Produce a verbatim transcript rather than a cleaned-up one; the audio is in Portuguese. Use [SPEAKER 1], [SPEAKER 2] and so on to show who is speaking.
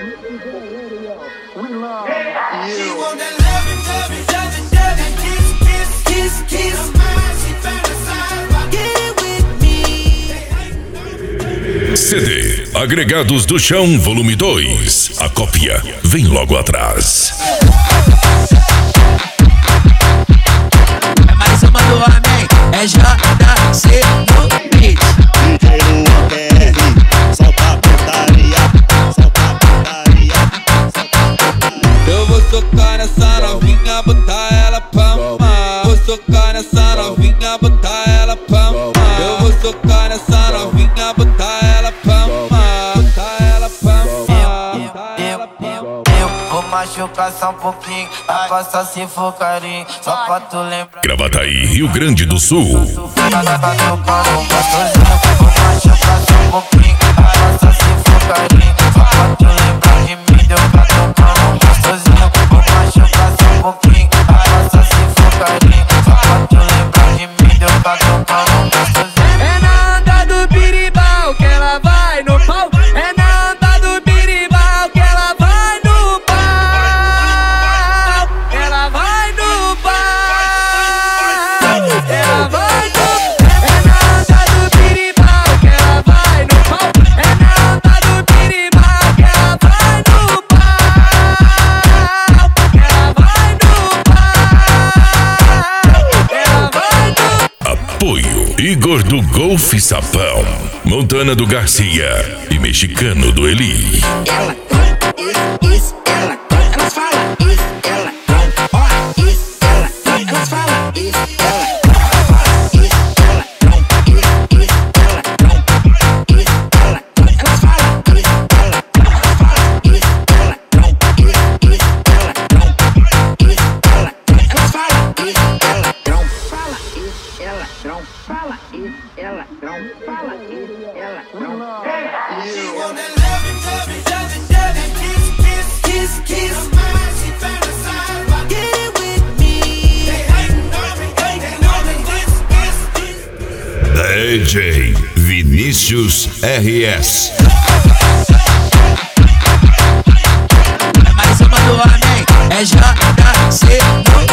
[SPEAKER 1] C D Agregados do Chão, volume dois. A cópia vem logo atrás.
[SPEAKER 2] É mais uma do homem, é J C no beat.
[SPEAKER 3] D J Luan P R, solta a putaria, solta a putaria, solta a putaria.
[SPEAKER 4] Eu vou socar nessa novinha, botar ela pra mamar. Vou socar nessa novinha, botar ela pra mamar. Eu vou socar nessa novinha, botar ela pra mamar. Botar ela pra mamar. Botar ela pra mamar.
[SPEAKER 5] Eu vou machucar só um pouquinho, vai passar se for carinho, só pra tu lembrar.
[SPEAKER 1] Gravataí, Rio Grande do Sul.
[SPEAKER 5] Vou machucar só um pouquinho, vai passar se for carinho, só pra tu lembrar de mim. Deu pra tocar um gostosinho. Vou machucar só um pouquinho, vai passar se for carinho, só pra tu lembrar de mim. Deu pra tocar um gostosinho.
[SPEAKER 2] É na onda do biribau que ela vai no pau. É na onda do biribau que ela vai no pau. Ela vai no pau. Ela vai no. É na onda do biribau que ela vai no pau. É na onda do biribau que ela vai no pau. Ela vai no pau. Ela vai no.
[SPEAKER 1] Apoio Igor do Golfe Sapão, Montana do Garcia e Mexicano do Eli.
[SPEAKER 6] Ela, isso, ela, elas falam isso, ela, ó, isso, ela, elas falam isso, ela, isso, ela, isso, isso, ela, isso, ela, elas falam isso, ela, isso, ela, isso, isso, ela, isso, ela, elas falam isso, ela, fala isso, ela, fala isso, ela, fala isso, ela,
[SPEAKER 1] D J Vinícius R S.
[SPEAKER 2] É mais uma do homem, é J C no